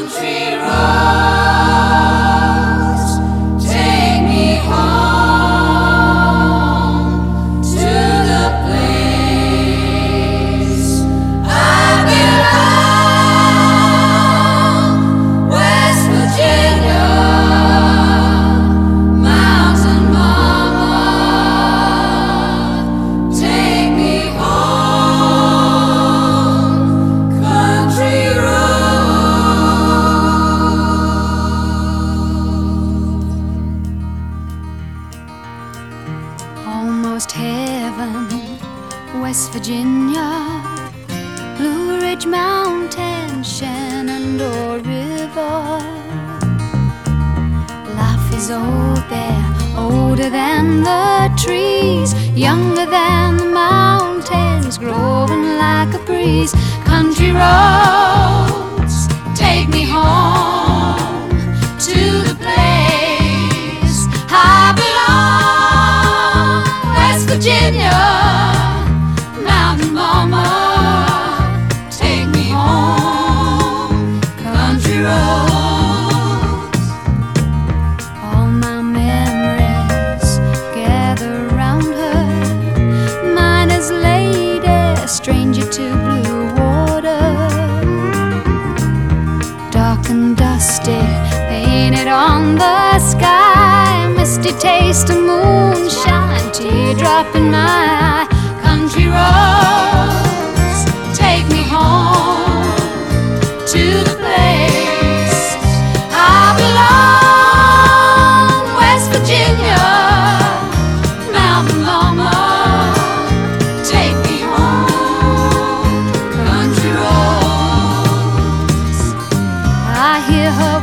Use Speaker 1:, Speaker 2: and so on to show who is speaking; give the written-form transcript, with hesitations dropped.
Speaker 1: Country roads, take me home to the place I belong. West Virginia, mountain mama, take me home, country almost heaven, West Virginia, Blue Ridge Mountain, Shenandoah River. Life is old there, older than the trees, younger than the mountains, growing like a breeze. Country roads, take me home to the place I belong. West Virginia, mountain mama, take me home, country roads. All my memories gather round her, miner's lady, stranger to blue water. Dark and dusty, painted on the sky, misty taste of moonshine, teardrop in my eye. Country roads, take me home to the place I belong. West Virginia, mountain mama, take me home, country roads. I hear her